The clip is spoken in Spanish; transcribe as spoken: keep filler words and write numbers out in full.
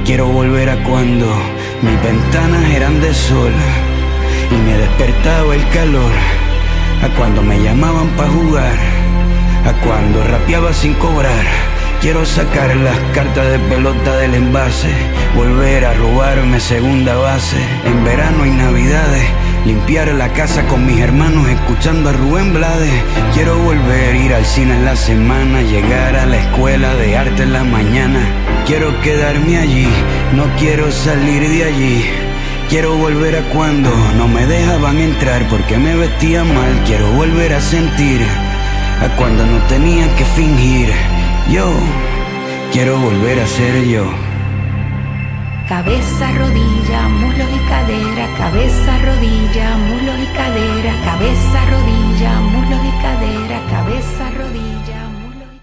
Quiero volver a cuando mis ventanas eran de sol y me despertaba el calor, a cuando me llamaban pa' jugar, a cuando rapeaba sin cobrar. Quiero sacar las cartas de pelota del envase, volver a robarme segunda base. En verano y navidades, limpiar la casa con mis hermanos escuchando a Rubén Blades. Quiero volver a ir al cine en la semana, llegar a la escuela de arte en la mañana. Quiero quedarme allí, no quiero salir de allí. Quiero volver a cuando no me dejaban entrar porque me vestía mal. Quiero volver a sentir a cuando no tenía que fingir. Yo quiero volver a ser yo. Cabeza, rodilla, muslos y cadera, cabeza, rodilla, muslos y cadera, cabeza, rodilla, muslos y cadera, cabeza, rodilla.